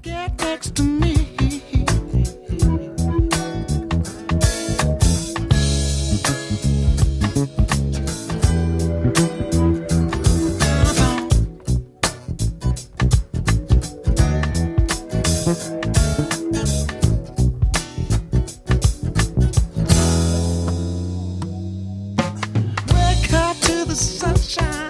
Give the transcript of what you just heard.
Get next to me. Wake up to the sunshine.